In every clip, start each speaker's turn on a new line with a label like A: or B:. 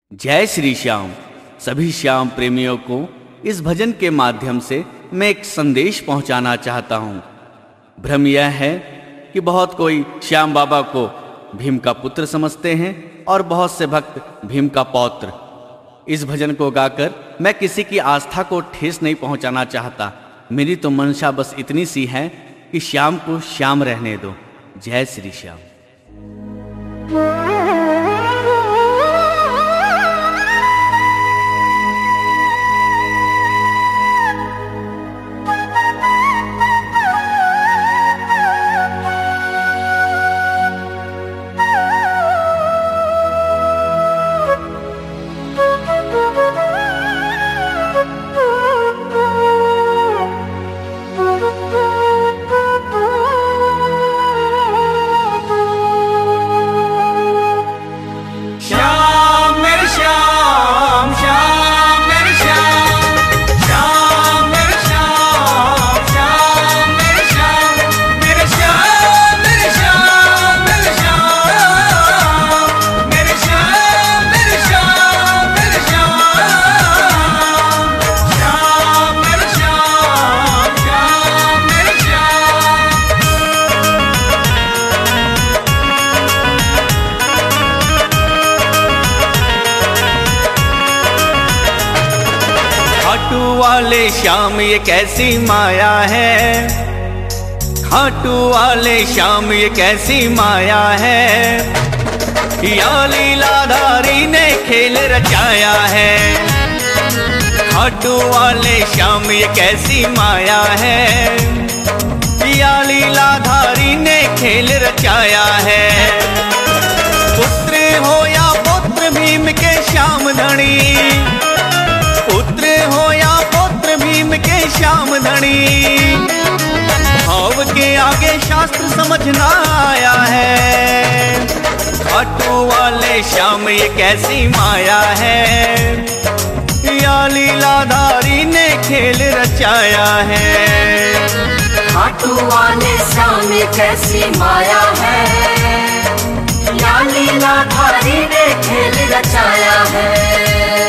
A: जय श्री श्याम। सभी श्याम प्रेमियों को इस भजन के माध्यम से मैं एक संदेश पहुंचाना चाहता हूं। भ्रम यह है कि बहुत कोई श्याम बाबा को भीम का पुत्र समझते हैं और बहुत से भक्त भीम का पौत्र। इस भजन को गाकर मैं किसी की आस्था को ठेस नहीं पहुंचाना चाहता। मेरी तो मंशा बस इतनी सी है कि श्याम को श्याम रहने दो। जय श्री श्याम।
B: खाटू वाले श्याम ये कैसी माया है, खाटू वाले श्याम ये कैसी माया है, या लीलाधारी ने खेल रचाया है। खाटू वाले श्याम ये कैसी माया है, या लीलाधारी ने खेल रचाया है। पुत्र हो या पुत्र भीम के श्याम धनी, पुत्र हो या पुत्र भीम के श्याम धनी, भाव के आगे शास्त्र समझना आया है। खाटू वाले श्याम ये कैसी माया है, या लीलाधारी ने खेल रचाया है।
C: खाटू वाले श्याम ये कैसी माया है, या लीलाधारी ने खेल रचाया है।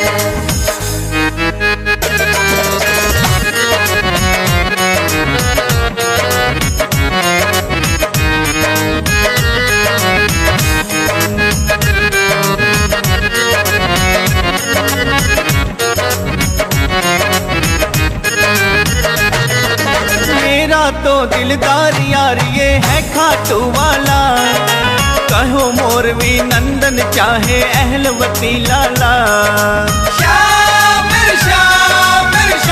B: मेरा तो दिलदार यार ये है खाटू वाला, कहो मोरवी नंदन चाहे अहलवती लाला। श्याम श्याम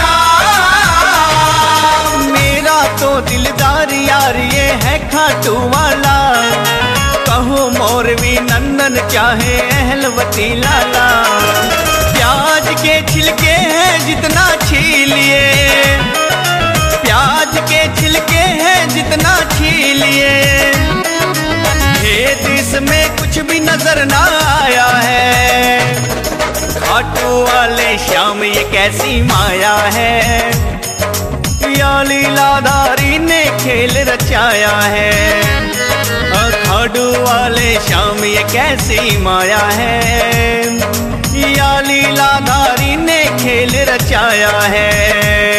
B: श्याम, मेरा तो दिलदार यार ये है खाटू वाला, कहो मोरवी नंदन चाहे अहलवती लाला। प्याज के छिलके हैं जितना छीलिए, प्याज के छिलके हैं जितना छीलिए, भेद इसमें कुछ भी नजर ना आया है। खाटू वाले श्याम ये कैसी माया है, या लीलाधारी ने खेल रचाया है। खाटू वाले श्याम ये कैसी माया है, या लीलाधारी ने खेल रचाया है।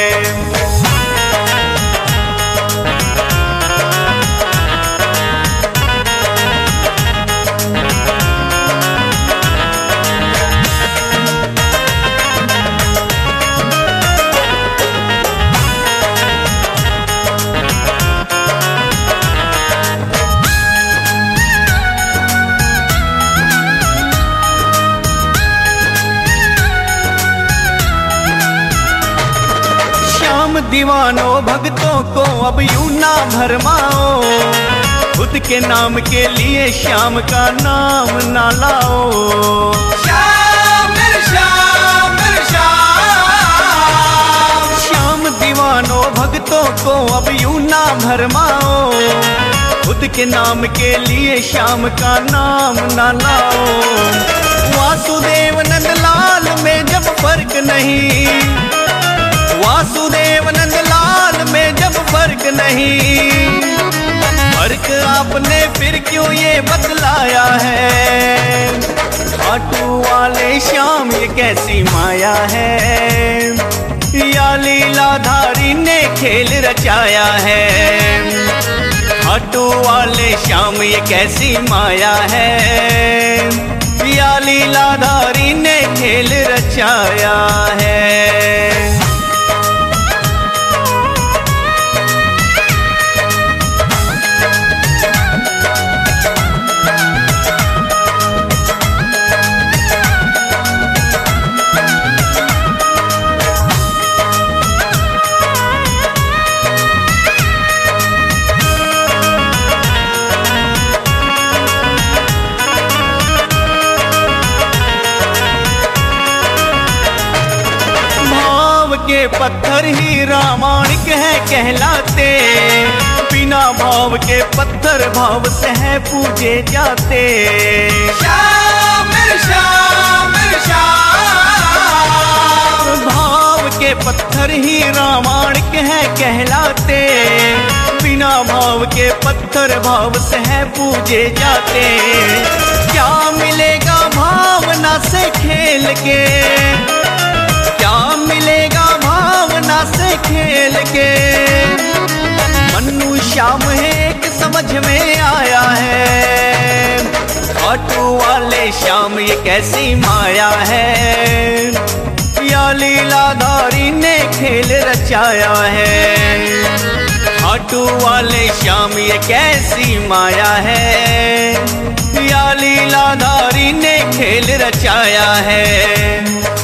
B: दीवानों भक्तों को अब यूं ना भरमाओ, खुद के नाम के लिए श्याम का नाम ना लाओ। श्याम श्याम श्याम, श्याम दीवानों भक्तों को अब यूं ना भरमाओ, खुद के नाम के लिए श्याम का नाम ना लाओ। वासुदेव नंदलाल में जब फर्क नहीं, वासुदेव नंदलाल में जब फर्क नहीं, फर्क आपने फिर क्यों ये बतलाया है। खाटू वाले श्याम ये कैसी माया है, या लीलाधारी ने खेल रचाया है। खाटू वाले श्याम ये कैसी माया है, या लीलाधारी ने खेल रचाया है। के पत्थर ही रामायणिक है कहलाते, बिना भाव के पत्थर भाव से है पूजे जाते। श्याम श्याम श्याम, भाव के पत्थर ही रामायणिक है कहलाते, बिना भाव के पत्थर भाव से है पूजे जाते। क्या मिलेगा भावना से खेल के, क्या मिलेगा भावना से खेल के। मन्नू श्याम है एक समझ में आया है, खाटू वाले श्याम ये कैसी माया है, या लीलाधारी ने खेल रचाया है। खाटू वाले श्याम ये कैसी माया है, या लीलाधारी ने खेल रचाया है।